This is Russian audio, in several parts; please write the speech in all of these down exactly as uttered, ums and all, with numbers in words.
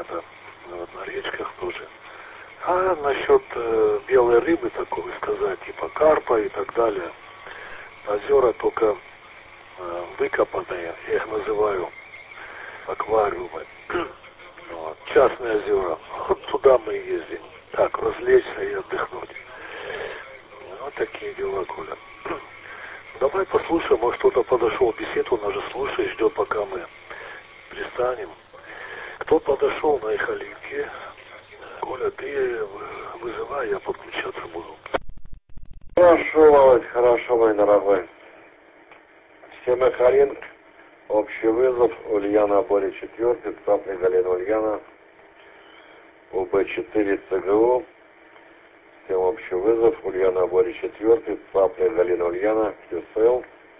это, вот, на речках тоже. А насчет э, белой рыбы, такого сказать, типа карпа и так далее, озера только э, выкопанные, я их называю аквариумы. Вот, частные озера. Вот туда мы ездим. Так, развлечься и отдохнуть. Вот такие дела, Коля. Давай послушаем, может кто-то подошел, беседу, он уже слушает, ждет, пока мы пристанем. Кто подошел на Ихалинке? Коля, ты вызывай, я подключаться буду. Хорошо, Володь, хорошо, мой дорогой. Всем Ихалинк, общий вызов, Ульяна Боря четвертый, Цапля Галина Ульяна, УБ четыре ЦГУ. Всем общий вызов, Ульяна Боря четвертый, Цапля Галина Ульяна, КСЛ.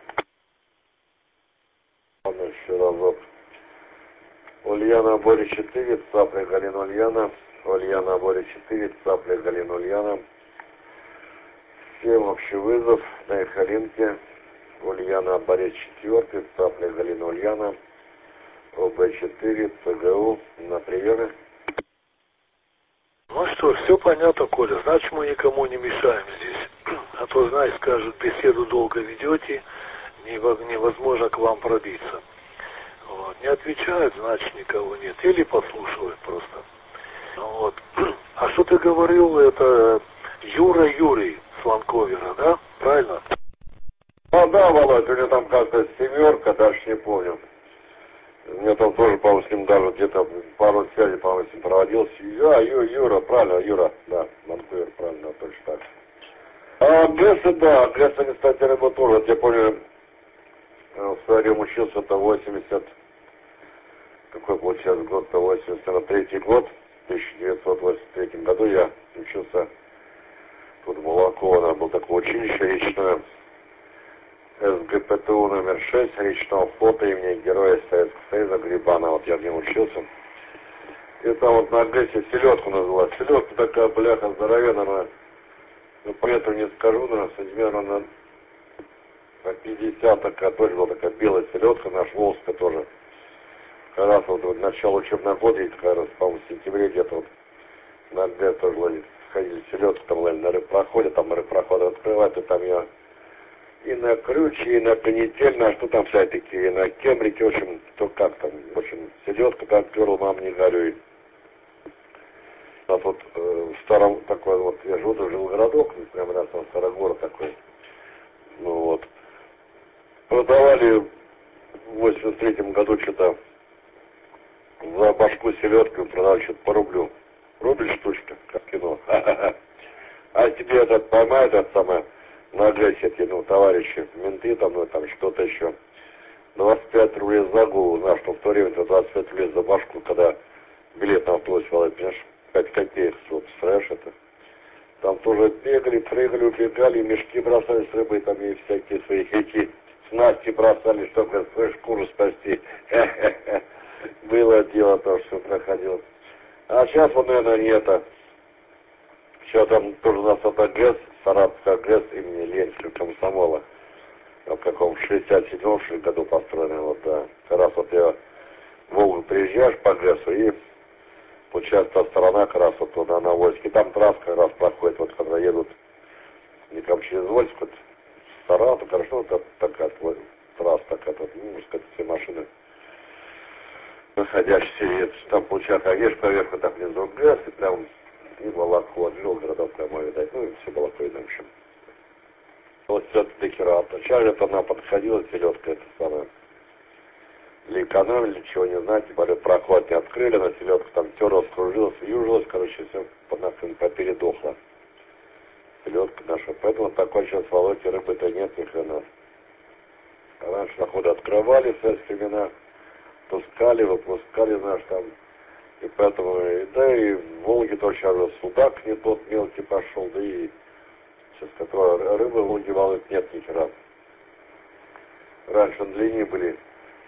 Еще разок. Ульяна Боря четыре, Цапля Галина Ульяна, Ульяна Боря четыре, Цапля Галина Ульяна. Всем общий вызов на Ихалинке, Ульяна Боря четвертый, Цапля Галина Ульяна, ОБ четыре, ЦГУ, на приеме. Ну что, все понятно, Коля, значит мы никому не мешаем здесь. А то, знаешь, скажут, беседу долго ведете, невозможно к вам пробиться. Вот. Не отвечают, значит никого нет. Или послушают просто. Вот. А что ты говорил, это Юра Юрий с Ванковера, да? Правильно? А, да, Володь, у него там как-то семерка, даже не помню. У меня там тоже, по-моему, с ним даже где-то пару связей, по-моему, с ним проводился. А, Ю, Юра, правильно, Юра, да, Ванковер, правильно, точно так. А Гресса, да, Гресса, кстати, рыба тоже. Вот я помню, в свое время учился, это восемьдесят, какой получается год-то, восемьдесят третий год, в тысяча девятьсот восемьдесят третьем году я учился тут в Молоково, было такое училище речное, СГПТУ номер шесть, речного флота имени Героя Советского Союза Грибана, вот я в нем учился. И там вот на Грессе селедку называют. Селедка такая, бляха, здоровенная, ну, по этому не скажу, наверное, сантиметров на пятьдесят, такая, тоже была такая белая селедка, наш Волжская тоже. Как раз вот, вот начало учебного года, как раз, по-моему, в сентябре где-то вот на Гресс тоже ловили, ходили селедку, там ловили на рыбпроходе, там рыбпроходы открывают, и там я и на крюче, и на канитель, на что там всякие, и на кембрике, в общем, то как там, в общем, селедка как перла, мам, не горюй. У нас вот э, в старом такой вот, я живу, тут жил городок, прямо рядом там старый город такой, ну вот. Продавали в восемьдесят третьем году что-то за башку селедку, продавали что-то по рублю. Рубль штучка, как кино. А тебе этот поймает, это самое, на агрессии, ну, товарищи, менты там, ну, там, что-то еще. двадцать пять рублей за голову, знаешь, что в то время это двадцать пять рублей за башку, когда билет на автобус валит, понимаешь, пять копеек, вот, представляешь это. Там тоже бегали, прыгали, убегали, мешки бросали с рыбой, там и всякие свои эти снасти бросали, чтобы свою шкуру спасти. Было дело то, что проходило. А сейчас вот, наверное, не это. Сейчас там тоже у нас это ГЭС, Саратовский ГЭС имени Ленинского комсомола. В каком шестьдесят седьмом году построенный, вот, да. Как раз вот я в Волгу приезжаешь по ГЭСу и получается та сторона как раз вот туда на Вольске. Там трасса как раз проходит, вот когда едут не как через Вольск, вот Саратов, хорошо, вот такая вот, трасса такая, вот, ну, можно сказать, все машины находящиеся, там получается, а едешь поверху, так внизу ГЭС, и прям и Молоко, жил городок прямо, видать, ну и все Молоко, видно, в общем. Вот все-таки рад. Вначале это она подходила, селедка, это самое. Для экономии, для чего не знать, тем более проход не открыли, на селедку там терлась, кружилась, южилась, короче, все попередохло. Селедка наша. Поэтому такой сейчас в Володе рыбы-то нет ни хрена. Раньше находы открывали в советские времена, пускали, выпускали, знаешь, там. И поэтому, да и в Волге тоже сейчас судак не тот мелкий пошел, да и сейчас которого рыбы в Волге волнует нет ни хера. Раньше на длине были,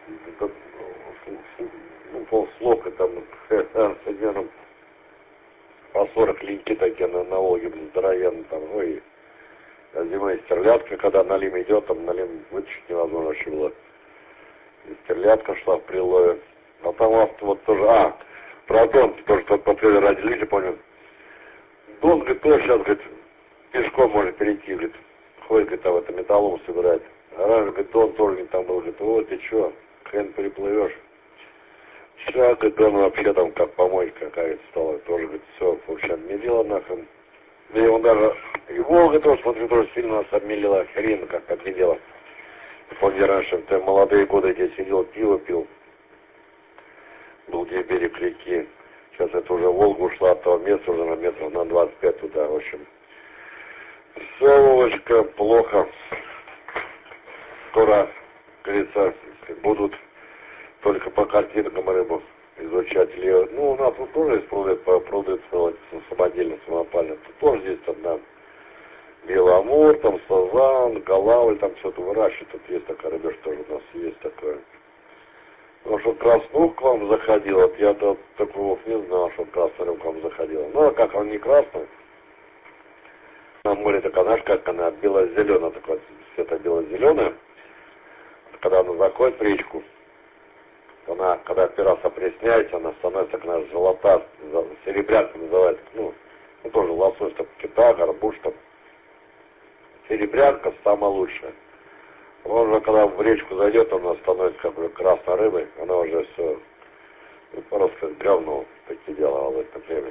ну, полслока там, с по сорок линьки такие на, на Волге, блин, здоровенные там, ну и зимой стерлядка, когда налим идет, там налим вытащить невозможно вообще было. И стерлядка шла в прилое. А там у вас вот тоже, а, Про Дон, тоже что подтвердили родители, понял. Дон, говорит, тоже сейчас, говорит, пешком может перейти, говорит. Ходит, говорит, там это металлом собирает. А раньше, говорит, Дон тоже говорит, там был, говорит, вот ты чё, хрен переплывешь. Сейчас, говорит, Дон вообще там как помойка какая-то стала. Тоже, говорит, все, в общем, мерила нахрен. Да и он даже, и Волга тоже, смотрю, тоже сильно нас обмелила, хрен как обмелела. Помню, я раньше в молодые годы здесь сидел, пиво пил. Был где берег реки. Сейчас это уже Волга ушла от того места, уже на метров на двадцать пять туда, в общем. Все, Вовочка, плохо. Скоро, говорится, будут только по картинкам рыбу изучать. Или, ну, у нас тут тоже есть пруды, пруды самодельно, самопально. Тут тоже здесь одна беломор, там сазан, голавль, там все это выращивают. Тут есть такая рыбеж, тоже у нас есть такое. Потому что краснух к вам заходил, вот я-то такого не знал, что красная рыба к вам заходила. Ну, а как он не красный? На море такая, знаешь, как она бело-зеленая, такая, цвета бело-зеленая. Когда она заходит в речку, она, когда пера опресняется, она становится, как она золота, серебрянка называется, ну, ну тоже лосось, там, кита, горбуш, там. Серебрянка самая лучшая. Он же, когда в речку зайдет, она становится как бы красной рыбой, она уже все, ну, просто говно такие дела в этом времени.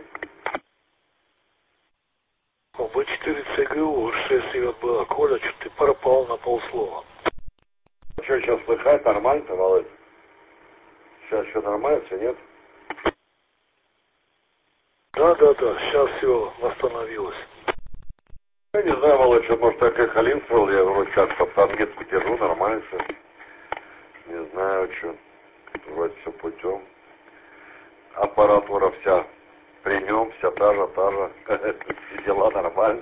Бэ четыре Цэ Гэ У, шесть идет была. Коля, что ты пропал на полслова. Что, сейчас слыхать? Нормально-то, Володь? Сейчас все нормально, все нет? Да, да, да, сейчас все восстановилось. Я не знаю, Володь, что, может, я как халинствовал, я вроде как-то подметку держу, нормально все. Не знаю, что. Вроде все путем. Аппаратура вся при нем, вся та же, та же. Все дела нормально.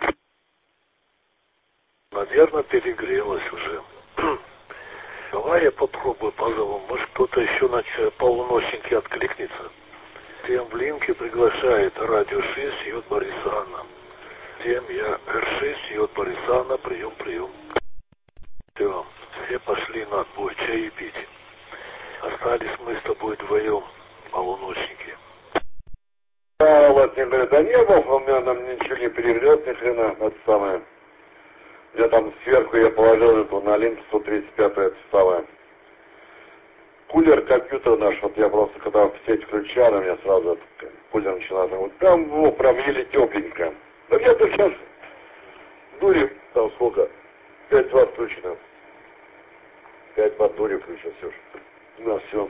Наверное, перегрелась уже. Давай я попробую позову. Может, кто-то еще на полуночнике откликнется. Тем в линке приглашает радио шесть, Йод Борис Анна. Тем я Эр шесть, Йод Борис Анна, прием, прием. Все, все пошли на отбой, чай пить. Остались мы с тобой вдвоем, полуночники. А, вот мне говорят, да не был, у меня нам ничего не перегрет, ни хрена, это самое. Я там сверху я положил эту на линк сто тридцать пять, это самое. Кулер компьютер наш, вот я просто когда в сеть включал, у меня сразу этот кулер начинался. Вот там, ну, прям еле тепленько. Да я-то сейчас дури, там сколько? пять ватт включено. пять ватт дури включил, все. На все.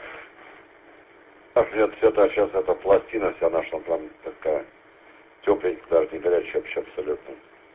Так, нет, это сейчас эта пластина вся наша, там такая тепленькая, даже не горячая вообще абсолютно.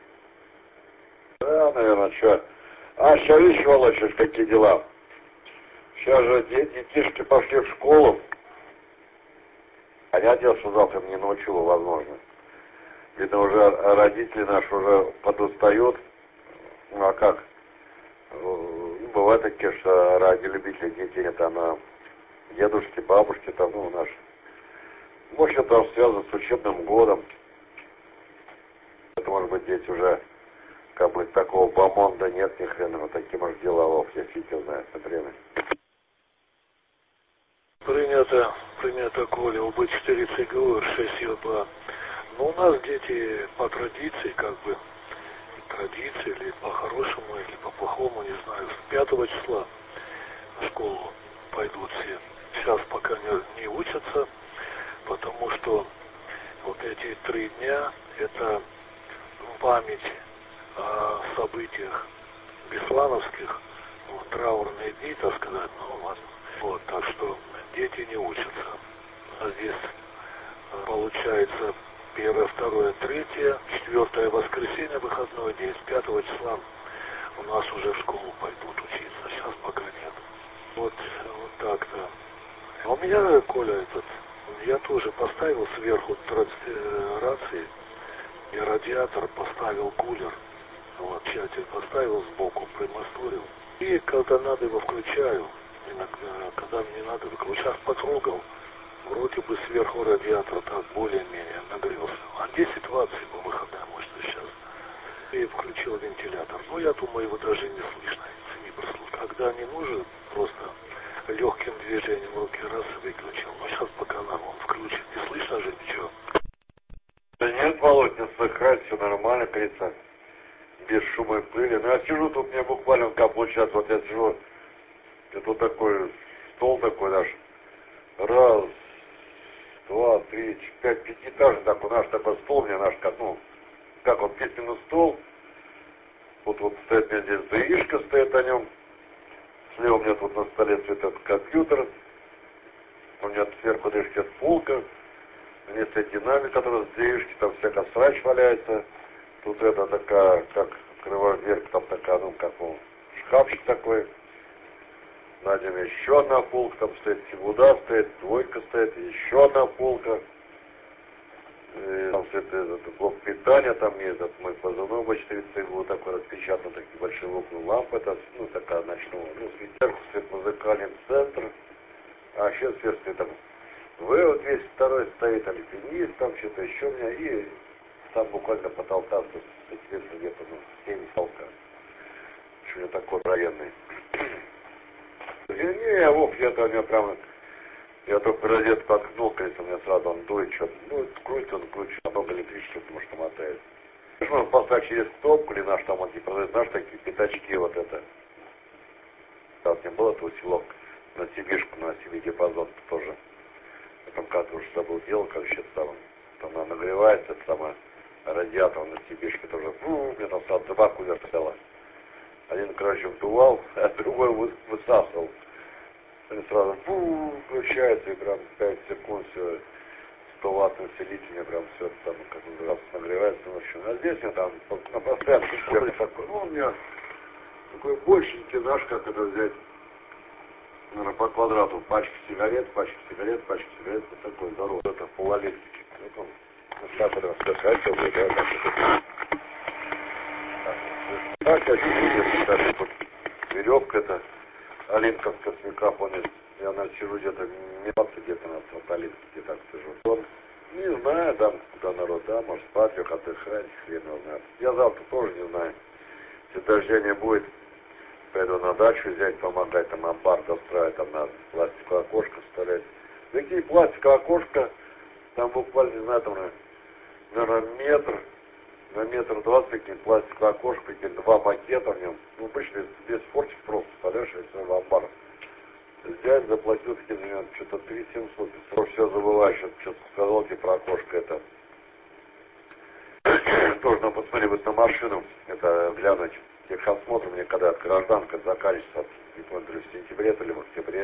Да, наверное, что. А, сейчас видишь, Володь, сейчас какие дела. Сейчас же детишки пошли в школу. Понятно, что завтра мне научило, возможно. Видно, уже родители наши уже подустают. Ну, а как? Ну, бывают такие, что ради любителей детей, это она, дедушки, бабушки, там, ну, наши. Может, это связано с учебным годом. Это, может быть, дети уже, как бы, такого бомонда нет, ни хрена, вот такие, может, дела, я фиг знает, например. Принято, принято, Коля, Бэ четыре Цэ Гэ У, Эр шесть Йод Ба. Но у нас дети по традиции, как бы, традиции, или по-хорошему, или по-плохому, не знаю, с пятого числа в школу пойдут все. Сейчас пока не, не учатся, потому что вот эти три дня – это память о событиях беслановских, вот, траурные дни, так сказать, ну ладно. Вот, так что дети не учатся. А здесь получается первое, второе, третье, четвертое воскресенье, выходной день, с пятого числа у нас уже в школу пойдут учиться. Сейчас пока нет. Вот, вот так-то. А у меня, Коля, этот, я тоже поставил сверху рации, и радиатор поставил кулер. Вот, тщательно поставил сбоку, примастурил. И когда надо его включаю, иногда, когда мне надо, сейчас потрогал, вроде бы сверху радиатор так более-менее нагрелся. А десять ватт его выходная мощность сейчас. И включил вентилятор. Но я думаю, его даже не слышно. Не прослушал. Когда не нужен, просто легким движением руки раз и выключил. Но сейчас пока нормально. отдыхать, все нормально, как говорится, без шума и пыли. Ну, я сижу, тут мне буквально, как получается, вот я сижу, это вот такой стол такой наш, раз, два, три, четыре, пять, пятиэтажный такой, наш такой стол, у меня наш, как, ну, как вот письменный стол, вот вот стоит у меня здесь даишка, стоит на нем, слева у меня тут на столе стоит этот компьютер, у меня сверху даишки полка, у меня стоит динамик, который с даишки, там всякая срач валяется, тут это такая, как открываешь дверь, там такая, ну, как ну, шкафчик такой, над ним еще одна полка, там стоит сигуда, стоит двойка стоит, еще одна полка. И там стоит этот блок питания, там есть этот мой позывной бэ четыреста, вот такой распечатан, такие большие окна, лампа, это, ну, такая ночная, ну, светерку, стоит музыкальный центр, а еще сверху стоит там вэ, вот весь второй стоит, альпинист, там что-то еще у меня, и там буквально потолка, светится где-то, ну, семь полка. Что-то такой военный. Не, Вов, я-то у меня прямо, я только розетку подкнул, конечно, у меня сразу он дует, что-то, ну, крутит он, крутит, а много электричества, потому что мотает. Можно поставить через кнопку, или наш там, он не продает, наш такие пятачки, вот это. Там не было, то усилок на сибишку, на себе диапазон тоже. Я там как-то уже забыл дело, как сейчас там, там она нагревается, это самое, радиатор на сибишке тоже, ну, у меня там сразу табаку вертела. Один, короче, вдувал, а другой высасывал. Они сразу фу, включается, и прям пять секунд все, сто ватт усилителя, прям все там, как он раз нагревается, ну, в общем. А здесь я там на постоянно такой, ну, у меня такой большенький, знаешь, как это взять, наверное, по квадрату, пачка сигарет, пачка сигарет, пачка сигарет, вот такой здоровый, это полуэлектики. Вот он, так, это скакать, да, так, это. Так, я сижу, кстати, вот веревка это, Олимповская с микрофоном, я на сижу где-то минуты, где-то на Алинке, где так сижу. Он, не знаю, там, куда народ, да, может спать, лег отдыхать, хрен его знает. Я завтра тоже не знаю, если дождя не будет, пойду на дачу взять, помогать, там, амбар достраивать, там, на пластиковое окошко вставлять. Такие пластиковое окошко, там буквально, не знаю, там, наверное, метр, на метр двадцать, такие пластиковое окошко, такие два макета в нем. Ну, обычно без, без фортик просто, понимаешь, если в амбар. Взять, заплатил, такие, наверное, что-то три семьсот. Все забываю, что-то сказал тебе про окошко это. Тоже надо посмотреть вот на машину, это глянуть. Техосмотр мне когда гражданка заканчивается, не помню, то ли в сентябре, то ли в октябре.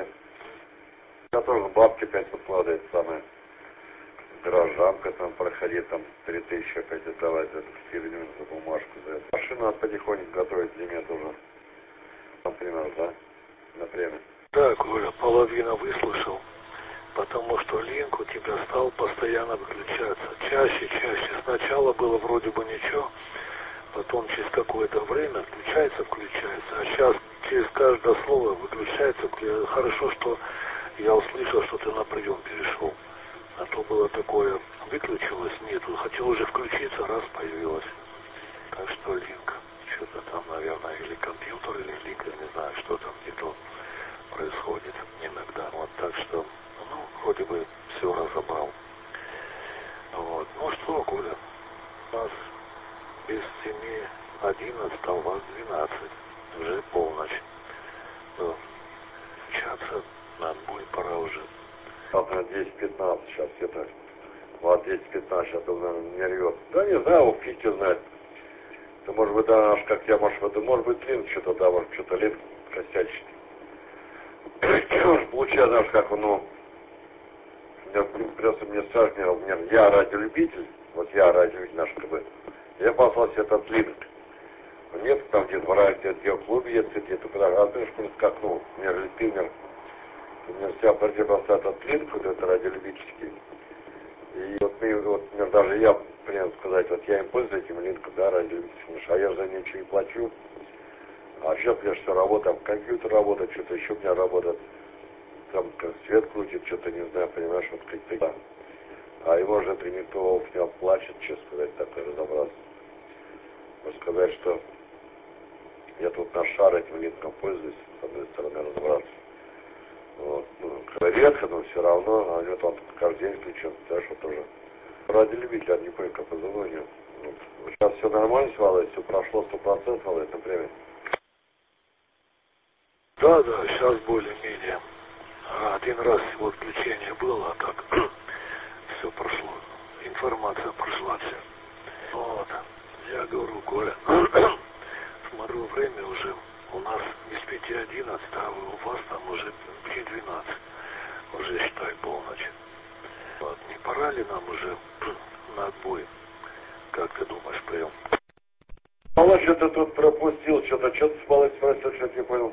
Я тоже бабки пять выкладывает самое. Гражданка там проходить, там три тысячи опять отдавать за эту фирму, за бумажку, за это. Машину надо потихоньку готовить зиме тоже. Например, да? Например. Так, Оля, половина выслушал, потому что линк у тебя стал постоянно выключаться. Чаще, чаще. Сначала было вроде бы ничего, потом через какое-то время включается, включается. А сейчас через каждое слово выключается. Хорошо, что я услышал, что ты на прием перешел. А то было такое, выключилось, нету, хотел уже включиться, раз появилось. Так что линк, что-то там, наверное, или компьютер, или линк, я не знаю, что там не то происходит иногда. Вот, так что, ну, вроде бы все разобрал. Вот, ну что, Коля, у нас без семи одиннадцать, а у вас двенадцать, уже полночь. Ну, общаться нам будет пора уже. Завтра десять пятнадцать сейчас где-то. Вот десять пятнадцать сейчас он, наверное, не рвет. Да не знаю, вот фиг его знает. Это может быть, да, аж как я, может, это может быть лин что-то, да, может, что-то лин косячит. Получается, знаешь, как он, ну, придется мне сажать, у меня, я радиолюбитель, вот я радиолюбитель наш КБ, я послал себе этот линк. Нет, там где двора, где, где в клубе есть, где-то куда, а ты что как, ну, у меня же спиннер. У меня вся противоположность этот линк, вот это радиолюбительский. И вот, мы, вот, например, даже я, примерно сказать, вот я им пользуюсь этим линком, да, радиолюбительским, а я же за ничего не плачу. А сейчас, конечно, все работает, компьютер работает, что-то еще у меня работает. Там как свет крутит, что-то не знаю, понимаешь, вот какие-то. А его же Тремитов не оплачет, честно сказать, такое разобраться. Можно сказать, что я тут на шар этим линком пользуюсь, с одной стороны, разобраться. Вот, ну, редко, но все равно, а у него там каждый день включен, так что тоже. Ради любителя, не помню, как позывной у него. Сейчас все нормально с Володей, все прошло сто процентов, Володя, например. Да, да, сейчас более-менее. Один раз всего отключение было, а так все прошло. Информация прошла вся. Вот. Я говорю, Коля, смотрю, время уже у нас без пяти одиннадцать, а у вас там уже пяти двенадцать. Уже, считай, полночь. Вот. Не пора ли нам уже на отбой? Как ты думаешь, прием? Володя, что ты тут пропустил, что-то, что ты с Володей спросил, что-то не понял.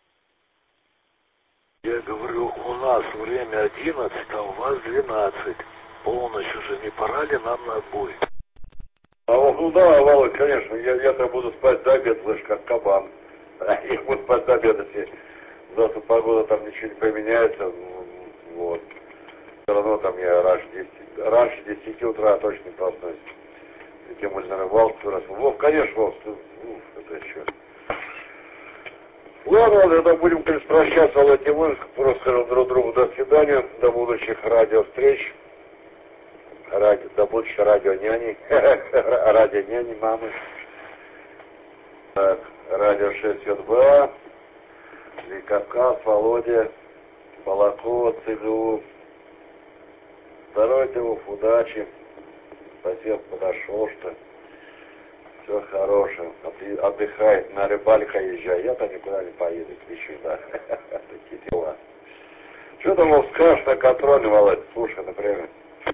Я говорю, у нас время одиннадцать, а у вас двенадцать. Полночь уже, не пора ли нам на отбой? А ну да, Володь, конечно, я, я-то буду спать до обеда, слышь, как кабан. Я буду спать до обеда, если завтра погода там ничего не поменяется, вот. Все равно там я раньше десяти, раньше десяти утра точно не проснусь. И тем более на рыбалку раз. Вов, конечно, Вов, ты, уф, это еще. Ладно, ладно, тогда будем, конечно, прощаться, Володь, мы просто скажем друг другу до свидания, до будущих радиовстреч. Ради, до будущей радио-няни, радио-няни, мамы. Так, радио шесть ЮТБА, Кавказ, Володя, Балакова, ЦГУ. Здоровья, Вов, удачи. Спасибо, подошел, что все хорошее. Отдыхай, на рыбалку езжай. Я-то никуда не поеду, еще, да. Такие дела. Что там, Вов, скажешь на контроле, Володя? Слушай, например.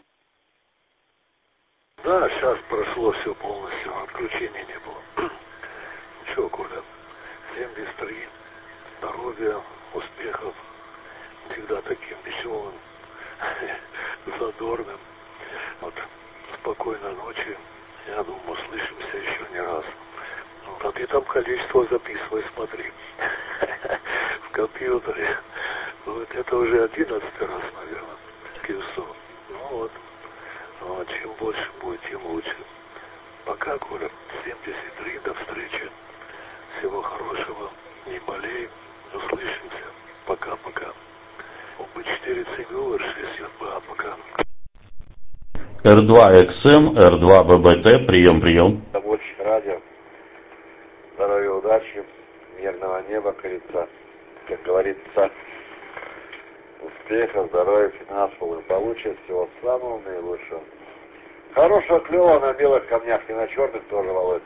Да, сейчас прошло все полностью, отключения не было. Ничего, Коля, семьдесят три, здоровья, успехов, всегда таким веселым, задорным. Вот, спокойной ночи, я думаю, услышимся еще не раз. Вот, а ты там количество записывай, смотри, в компьютере. Вот это уже одиннадцатый раз, наверное, Киевсо. Ну вот. А чем больше будет, тем лучше. Пока, Коля. семьдесят три, до встречи. Всего хорошего. Не болей. Услышимся. Пока-пока. Оба четыре ЦГУ, эр шесть ЮТБА. Пока. эр два икс эм, эр два бэ бэ тэ. Прием, прием. Рабочее радио. Здоровья, удачи. Мирного неба, говорится. Как говорится. Успеха, здоровья, финансового благополучия, всего самого наилучшего. Хорошего клёва на белых камнях, не на черных тоже, Володь.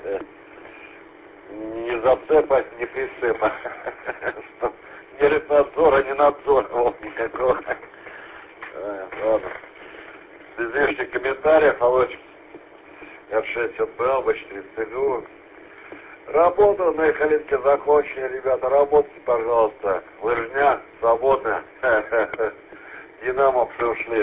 Не зацепа, не прицепа. Ни рыбнадзора, ни надзора, вот никакого. Ладно. Без лишних комментариев, Володь. эр шесть ЮТБА, бэ четыре ЦГУ. Работу на Ихалинке закончили, ребята, работайте, пожалуйста. Лыжня, свободно. Динамо ушли.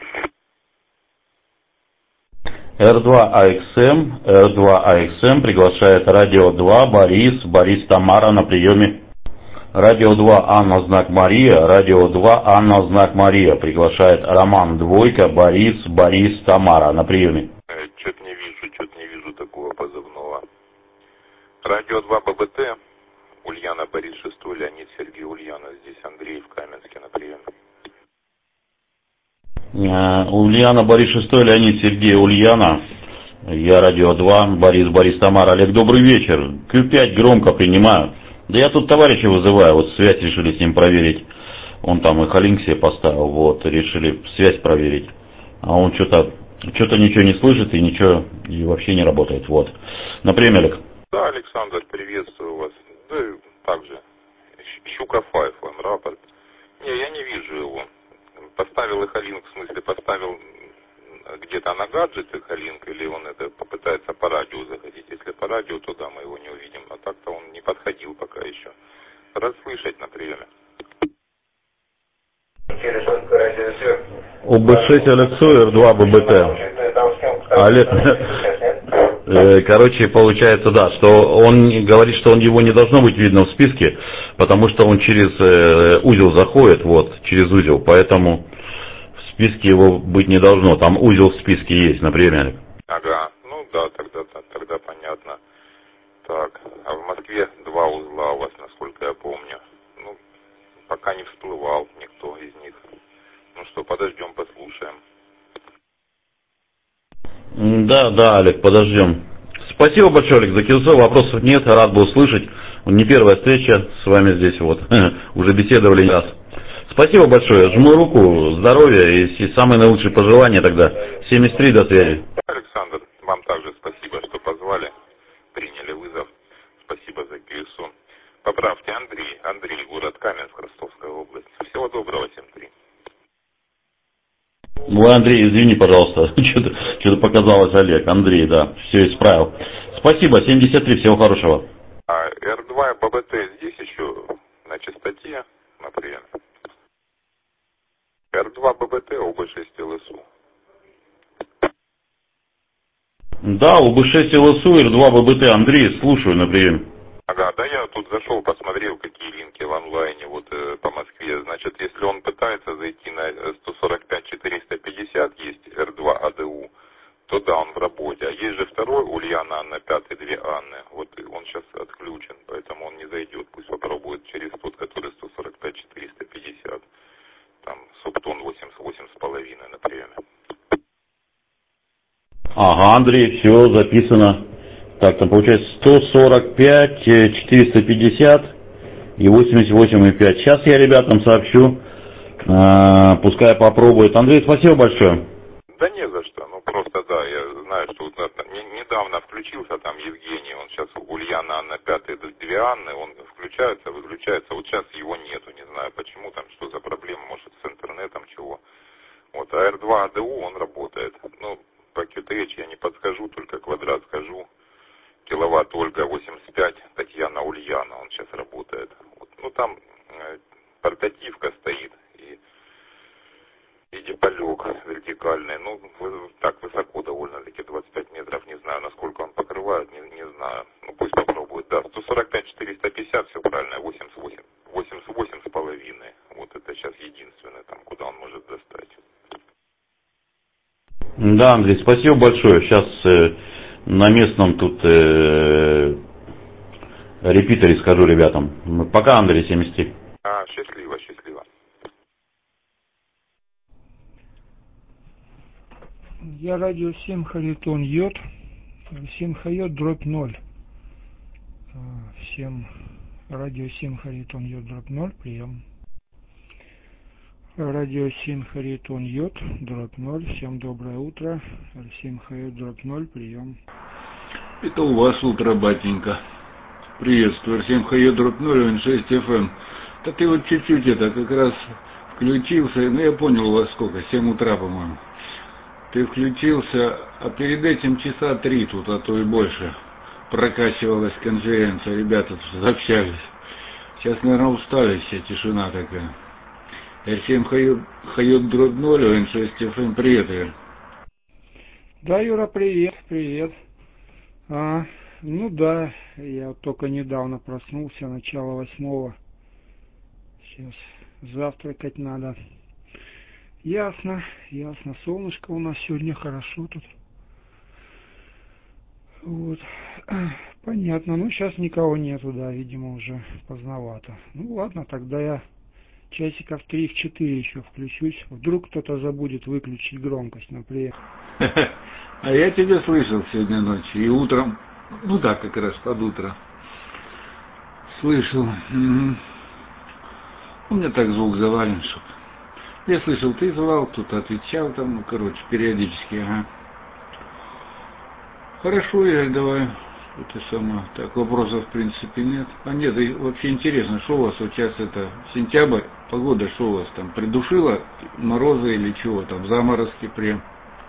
эр два а икс эм, эр два а икс эм приглашает радио два, Борис, Борис Тамара на приеме. Радио два, Анна, знак Мария, радио два, Анна, знак Мария. Приглашает Роман, двойка, Борис, Борис, Тамара на приеме. Что-то не вижу, что-то не вижу такого позывного. Радио два бэ бэ тэ, Ульяна, Борис шестой, Леонид, Сергей, Ульяна. Здесь Андрей в Каменске на приеме. Ульяна, Борис шестой, Леонид, Сергей, Ульяна. Я радио два, Борис, Борис, Тамара. Олег, добрый вечер. Q пять громко принимаю. Да я тут товарища вызываю, вот связь решили с ним проверить. Он там и Халинк себе поставил, вот, решили связь проверить. А он что-то, что-то ничего не слышит и ничего, и вообще не работает, вот. На приеме, Олег. Да, Александр, приветствую вас. Да, также. Щука Файф, вам рапорт. Не, я не вижу его. Поставил Ихалинк, в смысле, поставил где-то на гаджет Ихалинк, или он это попытается по радио заходить. Если по радио, то да, мы его не увидим. А так-то он не подходил пока еще. Расслышать на приеме. о бэ шесть Алексу, эр два бэ бэ тэ. Олег, короче, получается, да, что он говорит, что он его не должно быть видно в списке, потому что он через узел заходит, вот, через узел, поэтому в списке его быть не должно. Там узел в списке есть, например, Олег. Ага, ну да, тогда, тогда понятно. Так, а в Москве два узла у вас, насколько я помню. Ну, пока не всплывал никто из них. Ну что, подождем, послушаем. Да, да, Олег, подождем. Спасибо большое, Олег, за килсо. Вопросов нет, рад был услышать. Не первая встреча с вами здесь вот. Уже беседовали не раз. Спасибо большое. Жму руку, здоровья и самые наилучшие пожелания тогда. семьдесят три, до связи. Александр, вам также спасибо, что позвали, приняли вызов. Спасибо за килсо. Поправьте, Андрей. Андрей, город Каменск, Ростовская область. Всего доброго, семь три. Ой, Андрей, извини, пожалуйста, что-то, что-то показалось, Олег. Андрей, да, все исправил. Спасибо, семьдесят три, всего хорошего. А эр два ББТ здесь еще на частоте, например. эр два ББТ, О Б шесть Л С У. Да, О Б шесть Л С У, эр два ББТ. Андрей, слушаю на прием. Ага, да я тут зашел, посмотрел, какие линки в онлайне вот э, по Москве. Значит, если он пытается зайти на сто сорок пять четыреста пятьдесят, есть эр два А Д У, то да, он в работе. А есть же второй, Ульяна, Анна, пятый, две Анны. Вот он сейчас отключен, поэтому он не зайдет. Пусть попробует через тот, который сто сорок пять четыреста пятьдесят. Там субтон восемьдесят восемь с половиной на приеме. Ага, Андрей, все записано. Так, там получается сто сорок пять четыреста пятьдесят и восемьдесят восемь и пять. Сейчас я ребятам сообщу, а, пускай попробуют. Андрей, спасибо большое. Да не за что, ну просто да, я знаю, что вот не, недавно включился там Евгений, он сейчас Ульяна, Анна, пятый, две Анны, он включается, выключается, вот сейчас его нету, не знаю почему, там что за проблема, может с интернетом чего. Вот, а эр два А Д У он работает, ну по Q T H я не подскажу, только квадрат скажу. Киловатт Ольга восемьдесят пять, Татьяна Ульяна, он сейчас работает. Вот, ну там э, портативка стоит и, и диполек вертикальный. Ну, вы, так высоко довольно-таки, двадцать пять метров, не знаю, насколько он покрывает, не, не знаю. Ну пусть попробует, да. сто сорок пять четыреста пятьдесят, все правильно, восемьдесят восемь, восемьдесят восемь с половиной. Вот это сейчас единственное, там, куда он может достать. Да, Андрей, спасибо большое. Сейчас э, на местном тут э, репитере скажу ребятам. Пока, Андрей, семьдесят три. А, счастливо, счастливо. Я радио семь Харитон Йод, семь Хайот дробь ноль. Всем радио семь Харитон Йод дробь ноль, прием. Радио семь Харитон Йод дробь ноль, всем доброе утро. семь Хайот дробь ноль, прием. Это у вас утро, батенька. Приветствую, семь Хайот дробь ноль, шесть эф эм. Да ты вот чуть-чуть это как раз включился, ну я понял у вас сколько, семь утра, по-моему. Ты включился, а перед этим часа три тут, а то и больше, прокачивалась конференция, ребята тут общались. Сейчас, наверное, устали все, тишина такая. эр семь Хайот дробь ноль, эн шесть эф эм, привет, Ир. Да, Юра, привет, привет. А, ну да, я только недавно проснулся, начало восьмого. Сейчас завтракать надо. Ясно, ясно. Солнышко у нас сегодня хорошо тут. Вот. Понятно. Ну, сейчас никого нету, да, видимо, уже поздновато. Ну, ладно, тогда я часиков три в четыре еще включусь. Вдруг кто-то забудет выключить громкость, например. А я тебя слышал сегодня ночью и утром. Ну да, как раз под утро. Слышал. Угу. У меня так звук завален, чтоб. Я слышал, ты звал, тут отвечал там, ну, короче, периодически, ага. Хорошо, я давай, это самое, так, вопросов в принципе нет. А нет, и вообще интересно, что у вас вот сейчас это, сентябрь, погода, что у вас там, придушила морозы или чего там, заморозки прям?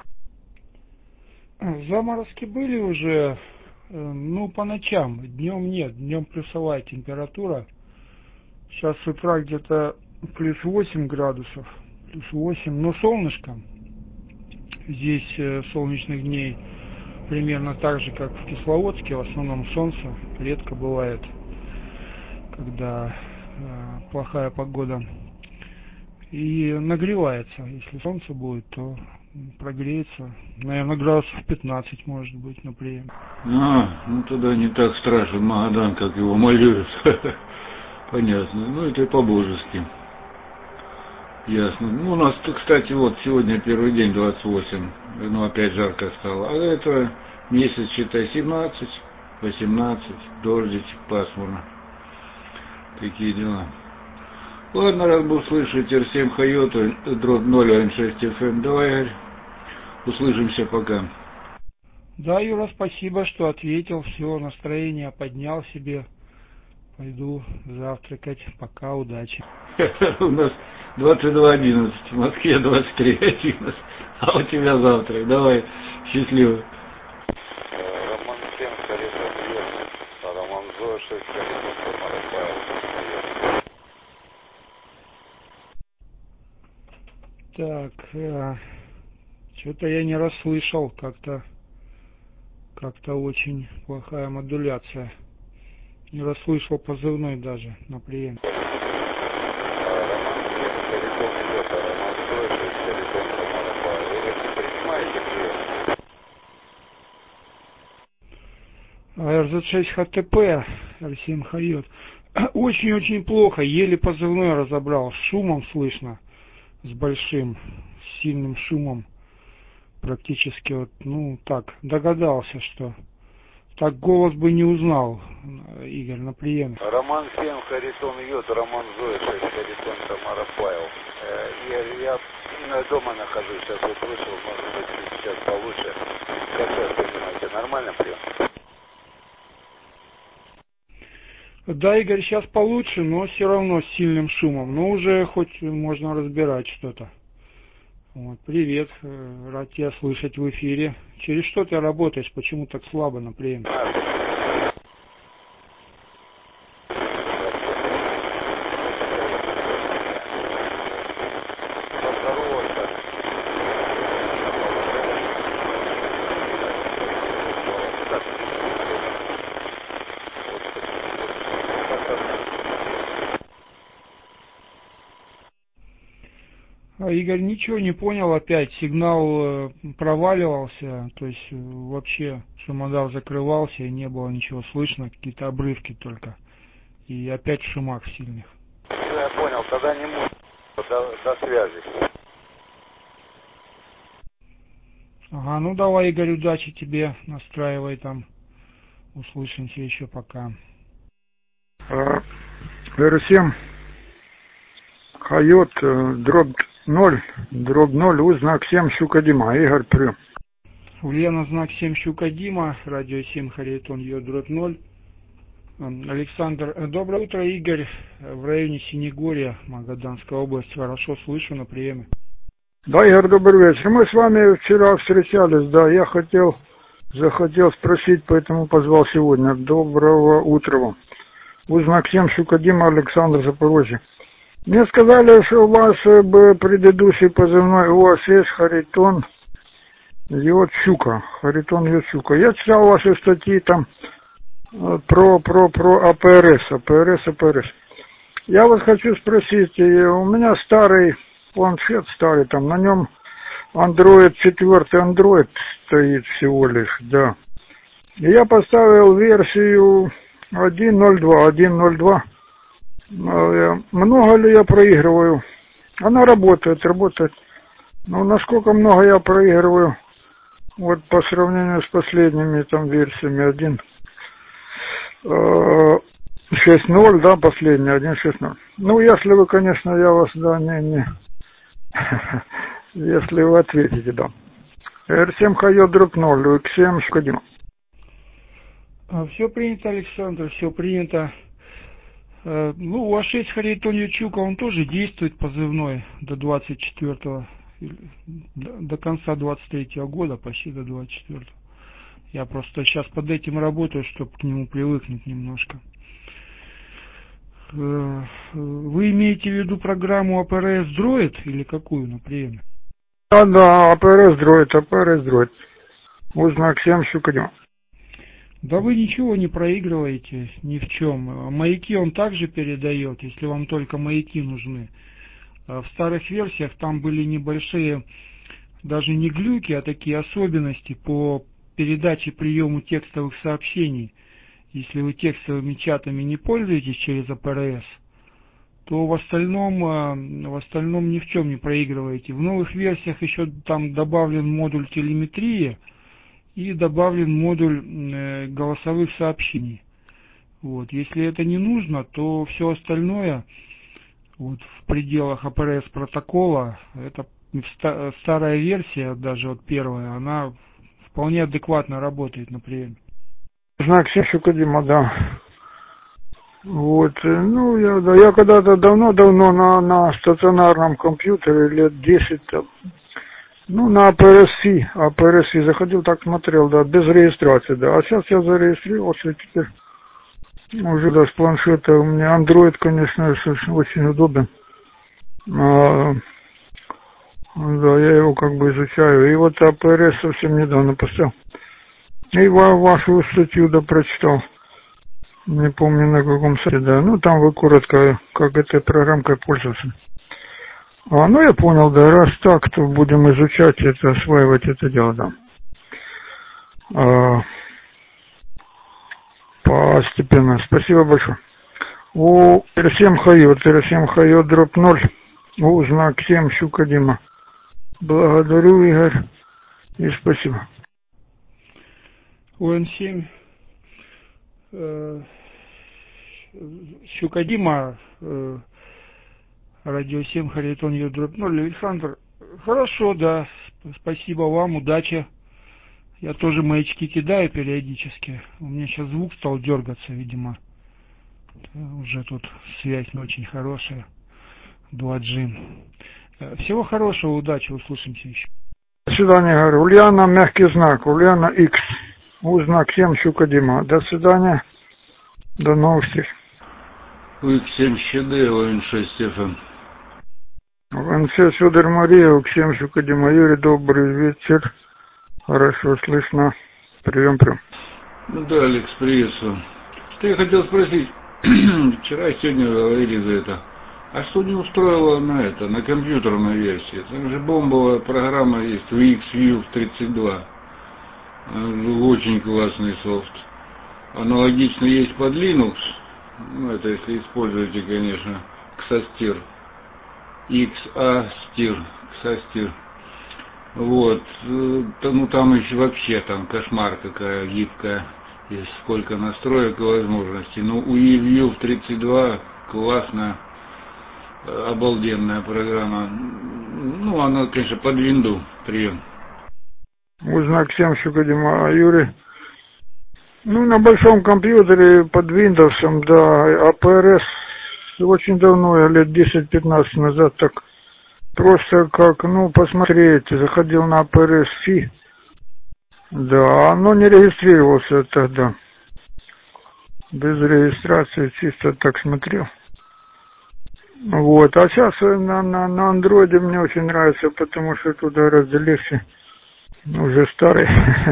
Заморозки были уже, ну, по ночам, днем нет, днем плюсовая температура. Сейчас с утра где-то плюс восемь градусов, плюс восемь, но солнышко. Здесь э, солнечных дней примерно так же, как в Кисловодске, в основном солнце, редко бывает, когда э, плохая погода. И нагревается, если солнце будет, то прогреется, наверное, градусов пятнадцать может быть, например. А, ну тогда не так страшен Магадан, как его малюют. Понятно. Ну, это по-божески. Ясно. Ну, у нас, кстати, вот сегодня первый день, двадцать восемь. ну опять жарко стало. А до этого месяц, считай, семнадцать, восемнадцать, дождичек, пасмурно. Такие дела. Ладно, рад был слышать эр семь Хайоту, дробь ноль шесть эф эм. Давай, Игорь, услышимся, пока. Да, Юра, спасибо, что ответил. Все, настроение поднял себе. Пойду завтракать. Пока, удачи. У нас двадцать два одиннадцать, в Москве двадцать три одиннадцать. А у тебя завтрак. Давай, счастливо. Роман семь, Харитон, Роман Зоя шесть, Харитон, Тамара Павел. Так, э, что-то я не расслышал, как-то как-то очень плохая модуляция. Не расслышал позывной даже на прием. Роман семь, Харитон, Йота, Роман Зоя шесть, Харитон, Тамара Павел. Вы не принимаете прием? А эр зет шесть ха тэ пэ, эр семь Хайот. Очень-очень плохо, еле позывной разобрал. С шумом слышно, с большим, с сильным шумом. Практически вот, ну так, догадался, что так голос бы не узнал, Игорь, на приеме. Роман семь, Харитон Йота, Роман Зоя шесть, Харитон, Тамара Павел. Игорь, я дома нахожусь, сейчас вот вышел, может быть, сейчас получше. Как сейчас понимаете, нормально прием? Да, Игорь, сейчас получше, но все равно с сильным шумом. Но уже хоть можно разбирать что-то. Вот, привет, рад тебя слышать в эфире. Через что ты работаешь? Почему так слабо на приеме? А Игорь ничего не понял опять, сигнал проваливался, то есть вообще шумодав закрывался и не было ничего слышно, какие-то обрывки только. И опять в шумах сильных. Все, я понял, тогда не может. До, до связи. Ага, ну давай, Игорь, удачи тебе, настраивай там. Услышимся еще пока. эр семь Хайот, дробь ноль, дробь ноль, у знак семь, Щука Дима. Игорь, прием. Ульяна, знак семь, Щука Дима, радио семь, Харитон, Йо, дробь ноль. Александр, доброе утро, Игорь, в районе Синегорья, Магаданская область, хорошо слышу на приеме. Да, Игорь, добрый вечер. Мы с вами вчера встречались, да, я хотел, захотел спросить, поэтому позвал сегодня. Доброго утра вам. У знак семь, Щука Дима, Александр, Запорожье. Мне сказали, что у вас бы предыдущий позывной, у вас есть Харитон Йод Щука. Харитон Йод Щука. Я читал ваши статьи там про, про, про а пэ эр эс, а пэ эр эс, а пэ эр эс. Я вас хочу спросить, у меня старый планшет, старый, там на нем Android четыре, Android стоит всего лишь, да. И я поставил версию один ноль два, один ноль два. Много ли я проигрываю? Она работает, работает. Но насколько много я проигрываю, вот по сравнению с последними там версиями один шесть ноль, да, последняя, один шесть ноль. Ну, если вы, конечно, я вас, да, не, не, если вы ответите, да. эр семь Хайот, дробь ноль, икс семь, Щука Дима. Все принято, Александр, все принято. Ну, у а шесть Харитон Ючука, он тоже действует позывной до двадцать четвёртого, до конца двадцать третьего года, почти до двадцать четвёртого. Я просто сейчас под этим работаю, чтобы к нему привыкнуть немножко. Вы имеете в виду программу а пэ эр эс Droid или какую на приеме? Да, да, а пэ эр эс Droid, а пэ эр эс Droid. У знак семь, Щука Дима. Да вы ничего не проигрываете ни в чем. Маяки он также передает, если вам только маяки нужны. В старых версиях там были небольшие, даже не глюки, а такие особенности по передаче приему текстовых сообщений. Если вы текстовыми чатами не пользуетесь через а пэ эр эс, то в остальном, в остальном ни в чем не проигрываете. В новых версиях еще там добавлен модуль телеметрии и добавлен модуль голосовых сообщений. Вот. Если это не нужно, то все остальное вот, в пределах эй пи эр эс протокола, это старая версия, даже вот первая, она вполне адекватно работает на приеме. Знак Шукадима, да. Вот, ну, я, да, я когда-то давно-давно на, на стационарном компьютере, лет десять, там, ну, на эй пи эр эс-C, эй пи эр эс-C заходил, так смотрел, да, без регистрации, да. А сейчас я зарегистрировался, и теперь уже, да, с планшета у меня Android, конечно, очень удобен. А, да, я его как бы изучаю. И вот эй пи эр эс совсем недавно поставил. И вашу статью, да, прочитал. Не помню на каком сайте, да. Ну, там вы коротко, как этой программкой пользоваться. А, ну, я понял, да, раз так, то будем изучать это, осваивать это дело, да. А, постепенно. Спасибо большое. У эр семь Хайот, эр семь Хайот дробь ноль, у знак семь Шукадима. Благодарю, Игорь, и спасибо. У эн семь э, Шукадима, э, радио семь Харитон Ю дробь ноль. Александр, хорошо, да, спасибо вам, удачи. Я тоже маячки кидаю периодически. У меня сейчас звук стал дергаться, видимо. Уже тут связь не очень хорошая. два джи. Всего хорошего, удачи, услышимся еще. До свидания, говорю. Ульяна, мягкий знак. Ульяна X. У знак семь Шукадима. До свидания. До новых встреч. У икс семь ЩД, у эн шесть эф эм. У эн шесть Федор Мария, у икс семь Шукадима. Юрий, добрый вечер. Хорошо слышно. Прием, прием. Ну да, Алекс, приветствую. Что я хотел спросить. Вчера и сегодня говорили за это. А что не устроило на это, на компьютерной версии? Там же бомбовая программа есть, ви экс View тридцать два. Очень классный софт. Аналогично есть под Linux. Ну, это если используете, конечно, Xastir. икс эй стир. Xastir. Вот. Ну, там еще вообще там кошмар какая гибкая. Есть сколько настроек и возможностей. Ну, у и View тридцать два классная, обалденная программа. Ну, она, конечно, под винду прием. Узнак семь Шукадима, Юрий. Ну, на большом компьютере под Windows, да, эй пи эр эс очень давно, я лет десять-пятнадцать назад, так просто как, ну, посмотреть, заходил на эй пи эр эс-C, да, оно не регистрировался тогда. Без регистрации чисто так смотрел. Вот, а сейчас на, на, на андроиде мне очень нравится, потому что туда гораздо легче. Уже старый,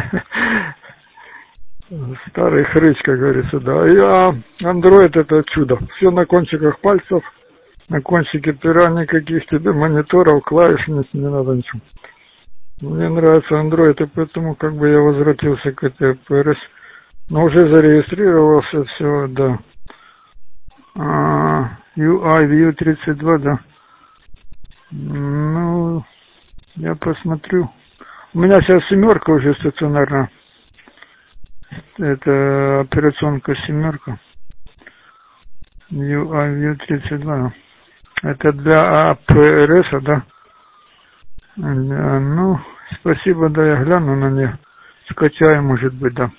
старый хрыч, как говорится, да. И андроид это чудо. Все на кончиках пальцев, на кончике пера, никаких тебе мониторов, клавиш, не, не надо ничего. Мне нравится андроид, и поэтому как бы я возвратился к этой эй пи эр эс. Но уже зарегистрировался, все, да. А, ю ай View тридцать два, да. Ну, я посмотрю. У меня сейчас семерка уже стационарная. Это операционка семерка. ю ай View тридцать два. Это для эй пи эр эс, да? Да, ну, спасибо, да, я гляну на нее. Скачаю, может быть, да.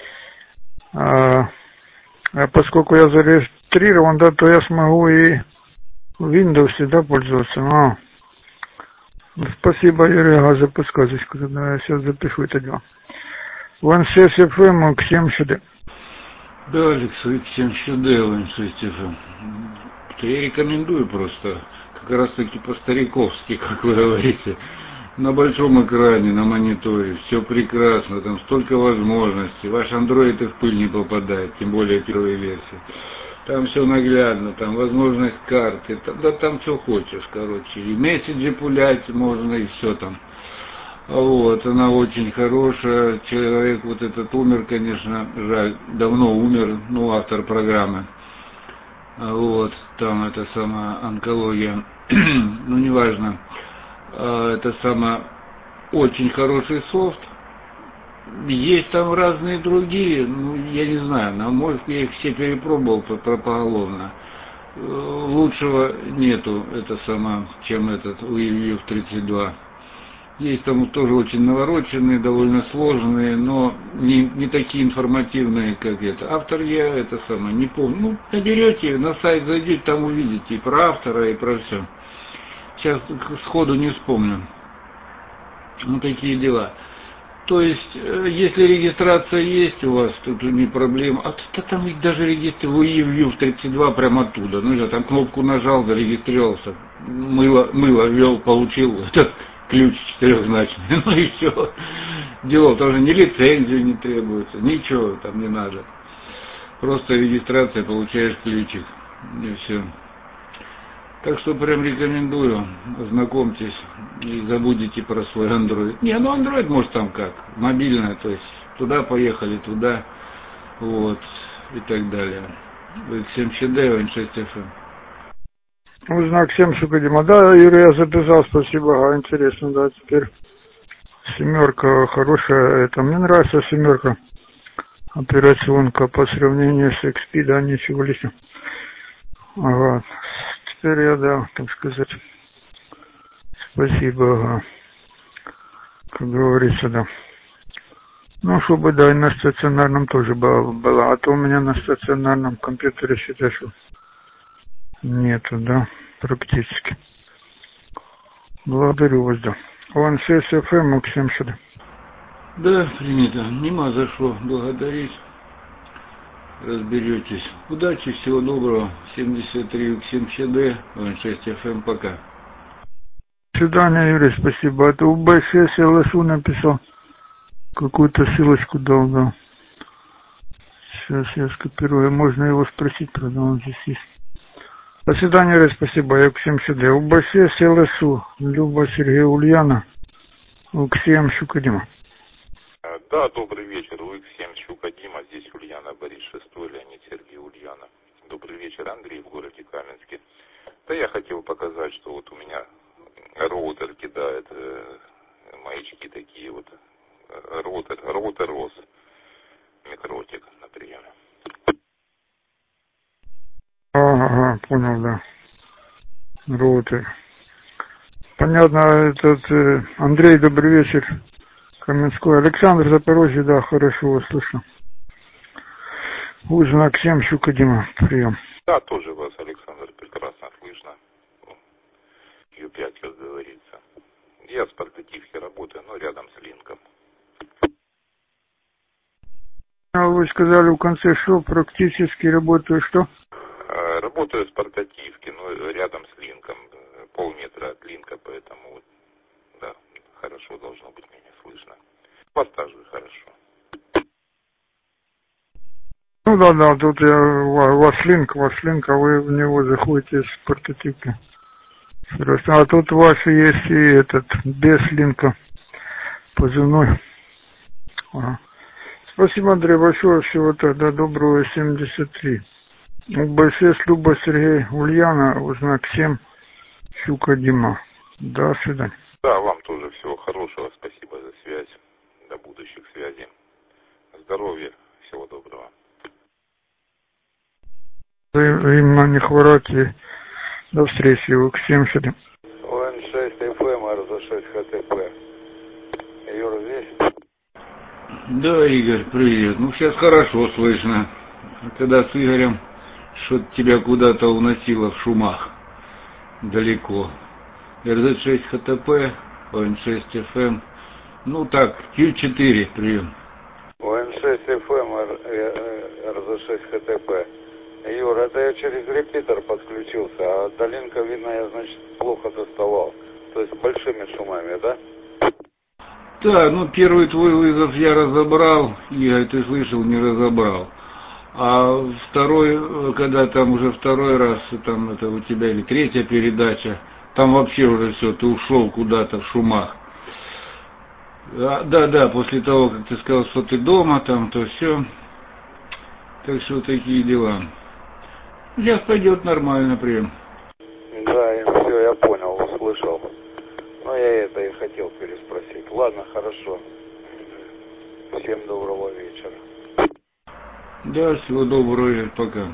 А, а поскольку я зарегистрирован, да, то я смогу и в Windows, да, пользоваться. А. Спасибо, Юрий, за подсказочку. Да, я сейчас запишу это дело. у эн шесть эф эм, у икс семь ЩД. Да, Алекс, у икс семь ЩД, у эн шесть эф эм. Я рекомендую просто, как раз таки по-стариковски, как вы говорите, на большом экране, на мониторе, все прекрасно, там столько возможностей, ваш Android и в пыль не попадает, тем более первые версии. Там все наглядно, там возможность карты, там, да там что хочешь, короче, и месседжи пулять можно, и все там. Вот, она очень хорошая, человек вот этот умер, конечно, жаль, давно умер, ну, автор программы. Вот, там это самая онкология, ну неважно, это самое, очень хороший софт. Есть там разные другие, ну я не знаю, на мой, я их все перепробовал поголовно. Лучшего нету, это самое, чем этот у Ильев тридцать два. Есть там тоже очень навороченные, довольно сложные, но не, не такие информативные, как это. Автор я, это самое, не помню. Ну, наберете, на сайт зайдете, там увидите и про автора, и про все. Сейчас сходу не вспомню. Ну, такие дела. То есть, если регистрация есть у вас, тут не проблема. А то, там ведь даже регистрация, вы ввел в тридцать два прямо оттуда. Ну, я там кнопку нажал, зарегистрировался. Мыло, мыло ввел, получил этот ключ четырехзначный. Ну и все. Дело тоже ни лицензию не требуется, ничего там не надо. Просто регистрация, получаешь ключик. И все. Так что прям рекомендую, ознакомьтесь и забудете про свой Android. Не, ну Android может там как, мобильная, то есть туда поехали, туда, вот, и так далее. икс семь си ди, эн шесть эф эм. Узнак семь, Шукадима. Да, Юрий, я записал, спасибо, а, интересно, да, теперь семерка хорошая, это, мне нравится семерка, операционка по сравнению с икс пи, да, ничего лишнего. Ага. Теперь я, да, так сказать, спасибо, ага. Как говорится, да. Ну, чтобы, да, и на стационарном тоже было, было. А то у меня на стационарном компьютере считаю, что нету, да, практически. Благодарю вас, да. эн шесть эф эм, Максим сюда. Да, принято. Нема за что благодарить. Разберетесь. Удачи, всего доброго. семьдесят три икс семь си ди, эн шесть эф эм, пока. До свидания, Юрий, спасибо. Это у бэ эс эс эл эс у написал. Какую-то ссылочку дал, да. Сейчас я скопирую. Можно его спросить, правда, он здесь есть. До свидания, Юрий, спасибо. Я икс семь си ди. у бэ эс эс эл эс у. Люба, Сергей, Ульяна. икс семь, Щука, Дима. Да, добрый вечер. У икс семь Щука, Дима. Здесь Ульяна, Борис шестой, Леонид, Сергей, Ульяна. Добрый вечер, Андрей в городе Каменске. Да я хотел показать, что вот у меня роутер кидает э, маячки такие вот. Роутер, роутер рос. Микротик, например. Ага, понял, да. Роутер. Понятно, этот э, Андрей, добрый вечер. Каменской. Александр, Запорожье, да, хорошо вас слышу. Узнак семь, Щука, Дима, прием. Да, тоже вас, Александр, прекрасно слышно. ю пять, как говорится. Я с портативки работаю, но рядом с линком. Вы сказали в конце, что практически работаю, что? Работаю с портативки, но рядом с линком. Полметра от линка, поэтому вот, да, хорошо должно быть меня слышно. Вас также хорошо. Ну да, да, тут я, у вас линк, у вас линк, а вы в него заходите с портативки. А тут у вас есть и этот, без линка, позывной. Ага. Спасибо, Андрей, большое. Всего тогда доброго. семьдесят три. у бэ эс эс, Люба, Сергей, Ульяна, узнак семь, Щука, Дима. До свидания. Да, вам тоже всего хорошего. Спасибо за связь. До будущих связей. Здоровья. Всего доброго. Именно не хворайте. До встречи. икс семь сюда. эн шесть эф эм, эр зэ шесть ха тэ пэ. Юра здесь? Да, Игорь, привет. Ну, сейчас хорошо слышно. А когда с Игорем что-то тебя куда-то уносило в шумах. Далеко. эр зэ шесть ха тэ пэ, эн шесть эф эм. Ну так, кью четыре, прием. эн шесть эф эм, эр зэ шесть ха тэ пэ. Юра, это я через репитер подключился, а до линка, видно, я, значит, плохо доставал. То есть большими шумами, да? Да, ну первый твой вызов я разобрал, Игорь, ты слышал, не разобрал. А второй, когда там уже второй раз, там это у тебя или третья передача, там вообще уже все, ты ушел куда-то в шумах. А, да, да, после того, как ты сказал, что ты дома, там, то все. Так что такие дела. Сейчас пойдет нормально прием. Да, я- все, я понял, услышал. Но я это и хотел переспросить. Ладно, хорошо. Всем доброго вечера. Да, всего доброго, пока.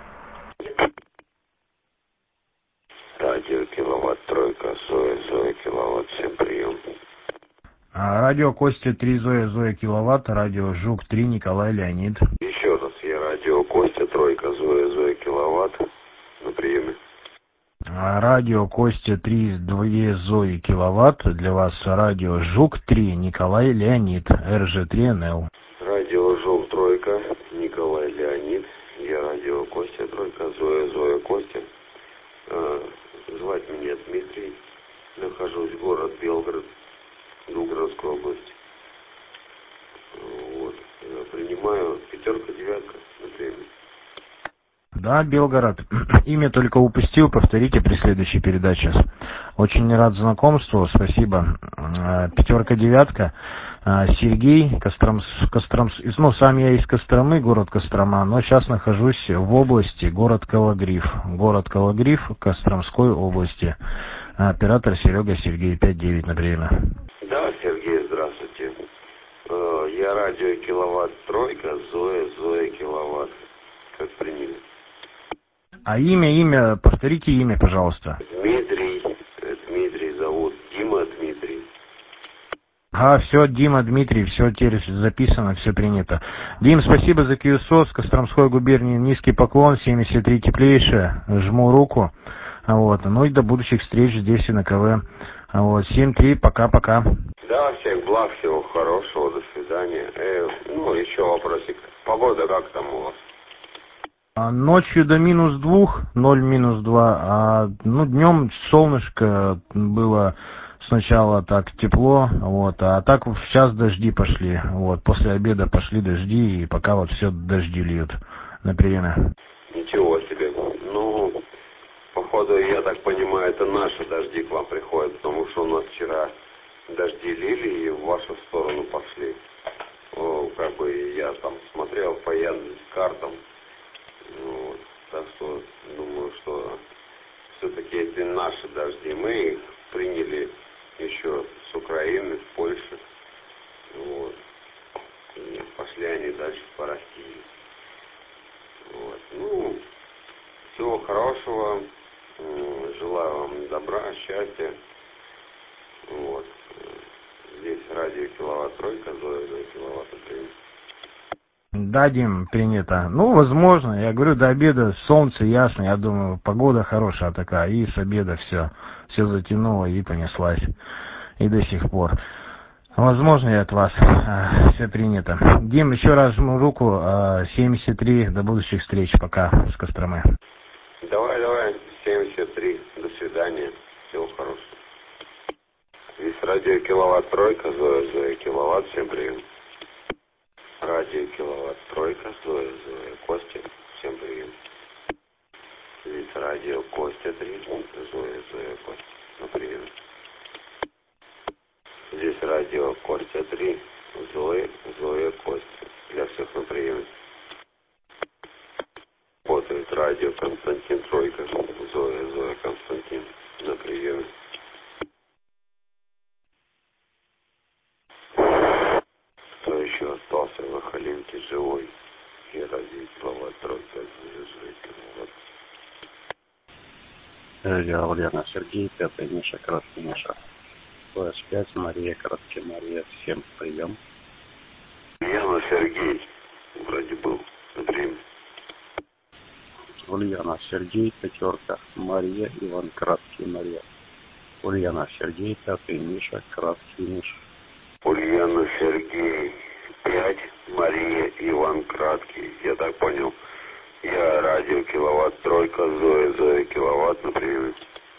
Радио киловатт тройка, Зоя, Зоя киловатт, всем прием. А, радио Костя три, Зоя, Зоя киловатт, радио Жук три, Николай Леонид. Еще раз, я радио Костя тройка, Зоя, Зоя киловатт, на приеме. А, радио Костя три, две Зои киловатт, для вас радио Жук три, Николай Леонид, эр жэ три эн эл. Радио Жук тройка, Николай Леонид, я радио Костя тройка, Зоя, Зоя Костя. А, звать меня Дмитрий, нахожусь город Белгород, Белгородской области. Вот. Я принимаю пятерка, девятка на приеме. Да, Белгород. Имя только упустил, повторите при следующей передаче. Очень рад знакомству, спасибо. Пятерка, девятка. Сергей, Костромс, Костромс, ну, сам я из Костромы, город Кострома, но сейчас нахожусь в области, город Кологрив. Город Кологрив, Костромской области. Оператор Серега Сергей, пять девять на время. Да, Сергей, здравствуйте. Я радио киловатт тройка, Зоя, Зоя киловатт. Как приняли? А имя, имя, повторите имя, пожалуйста. Дмитрий, Дмитрий зовут, Дима Дмитрий. А, все, Дима, Дмитрий, все теперь записано, все принято. Дим, спасибо за КЮСО с Костромской губернии. Низкий поклон, семьдесят три теплейшее, жму руку. Вот, ну и до будущих встреч здесь и на КВ. Вот, семь три, пока-пока. Да, всех благ, всего хорошего, до свидания. Э, ну, еще вопросик. Погода как там у вас? А ночью до минус двух, ноль минус два, а ну днем солнышко было сначала так тепло, вот, а так сейчас дожди пошли, вот, после обеда пошли дожди, и пока вот все дожди льют на приеме. Ничего себе. Ну, походу, я так понимаю, это наши дожди к вам приходят, потому что у нас вчера дожди лили и в вашу сторону пошли. О, как бы я там смотрел по Яндекс.Картам. Вот. Так что думаю, что все-таки это наши дожди. Мы их приняли еще с Украины, с Польши. Вот. И пошли они дальше по России. Вот. Ну, всего хорошего. Желаю вам добра, счастья. Вот. Здесь радио киловатт тройка, Зоя, Зоя киловатт три. Да, Дим, принято. Ну, возможно, я говорю, до обеда солнце ясно, я думаю, погода хорошая такая, и с обеда все, все затянуло и понеслась, и до сих пор. Возможно, и от вас а, все принято. Дим, еще раз жму руку, а, семьдесят три, до будущих встреч, пока, с Костромы. Давай, давай, семьдесят три, до свидания, всего хорошего. Здесь радио киловатт тройка, Зоя, Зоя киловатт, всем привет. Радио киловатт тройка, Зоя, Зоя Костя, всем привет. Здесь радио Костя три, Зоя, Зоя Костя, ну привет. Здесь радио Костя три, Зоя, Зоя Костя, для всех на приеме. Работает радио Константин тройка, Зоя, Зоя Константин, на приеме. Кто еще остался в Ахалинке живой? И радио киловатт тройка, Зоя, Зоя киловатт. Радио Ульяна Сергей, пятый Миша, краткий Миша. ОС пять, Мария, краткий Мария, всем прием. Ульяна Сергей, вроде был на приеме. Ульяна Сергей, пятерка, Мария, Иван, краткий Мария. Ульяна Сергей, пятый Миша, краткий Миша. Ульяна Сергей, пять, Мария, Иван, краткий. Я так понял, я радио киловатт тройка, Зоя, Зоя киловатт на приеме.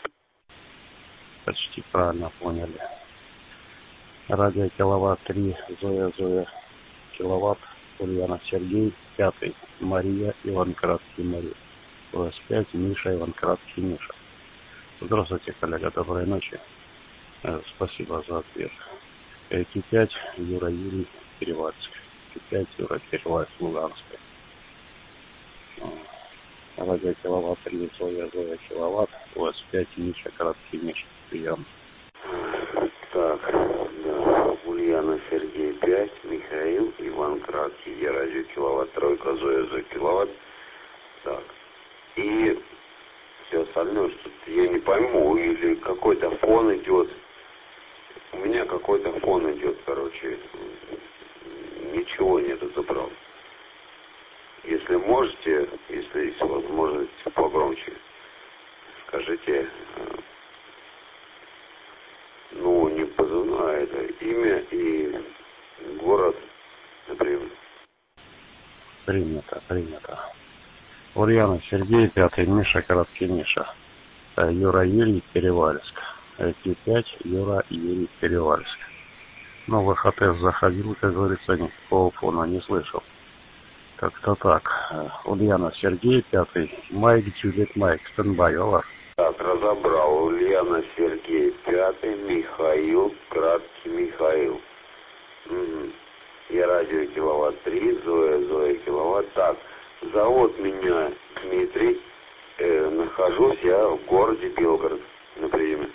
Почти правильно поняли. Радио киловатт три, Зоя, Зоя киловатт, Ульяна Сергей, пятый, Мария, Иван, краткий Мария. ОС пять, Миша, Иван, краткий Миша. Здравствуйте, коллега, доброй ночи. Спасибо за ответ. Ки пять, Юра Юрий, Перевальск. Ки пять, Юра Перевальск, Луганская. Радио Киловатт три, Зоя, Зоя, Киловатт. У вас пять, Миша, краткий Миша, прием. Так, да, Ульяна, Сергей, пять, Михаил, Иван, краткий, я радио Киловатт, тройка, Зоя, Зоя, Киловатт. Так, и все остальное, что я не пойму, или какой-то фон идет. У меня какой-то фон идет, короче, ничего нет, это правда. Если можете, если есть возможность, погромче скажите, ну, не позывное, это имя и город, например. Принято, принято. Ульяна, Сергей, пятый, Миша, краткий Миша. Юра, Юрий, Перевальск. Q пять, Юра, Юрий, Перевальск. Ну, в ХТС заходил, как говорится, никакого фона не слышал. Как-то так. Ульяна, Сергей, пятый, Майк, Джулиет, Майк, стендбай, овар. Так, разобрал. Ульяна, Сергей, пятый, Михаил, краткий Михаил. Угу. Я радио Киловатт три, Зоя, Зоя, Киловатт. Так, зовут меня Дмитрий. Э, нахожусь я в городе Белгород на приеме.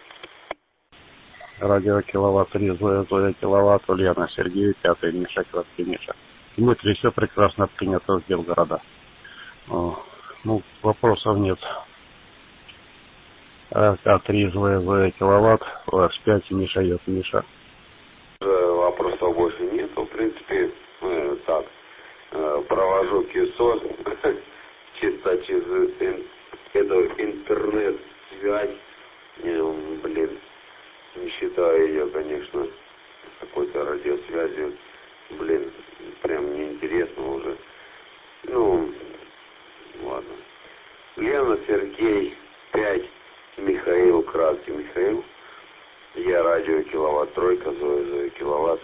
Радио Киловатт три, Зоя, Зоя, Киловатт, Ульяна, Сергей, пятый, Миша, краткий Миша. Дмитрий, все прекрасно принято с Белгорода. О, ну, вопросов нет. А три, Зоя, Зоя, Киловатт, у вас пять, Миша, Йод, Миша. Вопросов больше нету, в принципе, э, так, э, провожу КИСО чисто через ин, эту интернет-связь, э, блин, не считаю ее, конечно, какой-то радиосвязью, блин, прям неинтересно уже. Ну, ладно. Лена, Сергей, пять, Михаил, краткий Михаил. Я радио Киловатт, тройка, Зоя, Зоя, Киловатт.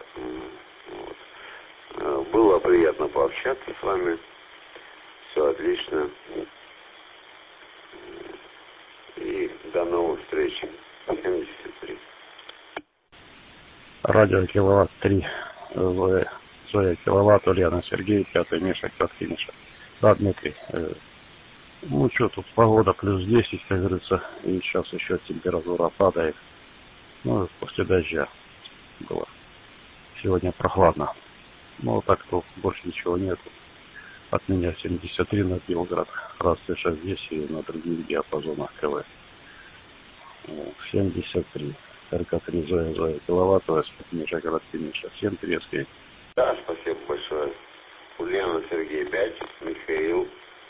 Вот. Было приятно пообщаться с вами. Все отлично. И до новых встреч. семьдесят три. Радио Киловатт три, Зоя, Зоя, Киловатт, Ульяна, Сергей, пятый, Миша, краткий Миша. Да, Дмитрий. Э, ну что, тут погода плюс десять, как говорится, и сейчас еще температура падает. Ну, после дождя было. Сегодня прохладно. Ну, вот так то больше ничего нету. От меня семьдесят три на Белград. Раз слышать здесь и на других диапазонах КВ. семьдесят три. РК три, Зоя, Зоя, Киловатт, Миша, краткий Миша. Всем приветствий. Да, спасибо большое. Ульяна, Сергей, пять, Михаил,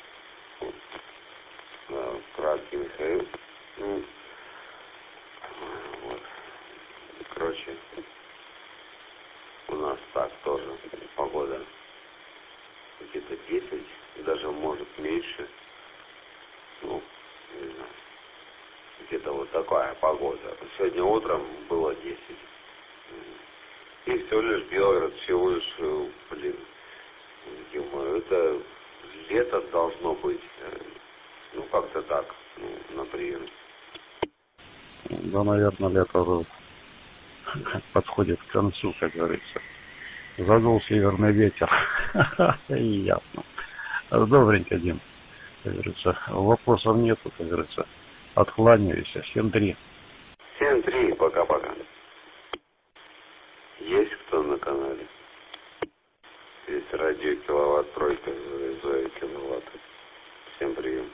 краткий Михаил. Ну, вот. Короче, у нас так тоже погода где-то десять, даже может меньше. Ну, не знаю. Где-то вот такая погода. Сегодня утром было десять. И всего лишь Белгород, всего лишь, блин, думаю, это лето должно быть, ну, как-то так, ну, на прием. Да, наверное, лето подходит к концу, как говорится. Задул северный ветер. И ясно. Добренько, Дим. Как говорится, вопросов нету, как говорится. Откланяюсь. семь три. семь три. Пока-пока. Есть кто на канале? Есть радио Киловатт, тройка, Зоя, Зоя, Киловатт. Всем прием.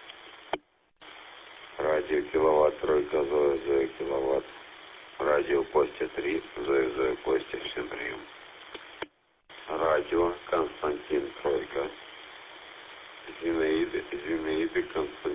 Радио Киловатт, тройка, Зоя, Зоя, Киловатт. Радио Костя три, Зоя, Зоя, Костя. Всем прием. Радио Константин, тройка. Зинаида, Зинаида, Константин.